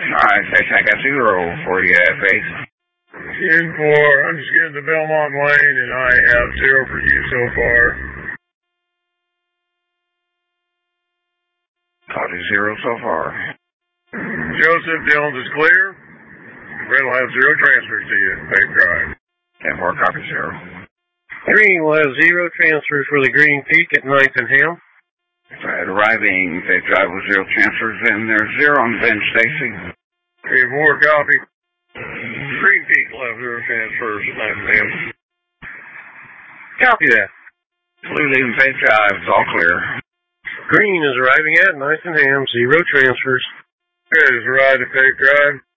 Alright, Faith, I got 0 for you, Faith. 10-4, I'm just getting to Belmont Lane, and I have 0 for you so far. Copy 0 so far. Joseph, Dillon is clear. Brett will have 0 transfers to you, Faith Drive. 10-4, copy 0. Green will have 0 transfers for the Green Peak at 9th and Ham. Arriving, Faith Drive with 0 transfers, and there's 0 on Bench Stacy. Okay, more copy. Green Peak will have 0 transfers at 9th and Ham. Copy that. Lulu and Faith Drive, it's all clear. Green is arriving at 9th and Ham, 0 transfers. Good, is arrived at Faith Drive.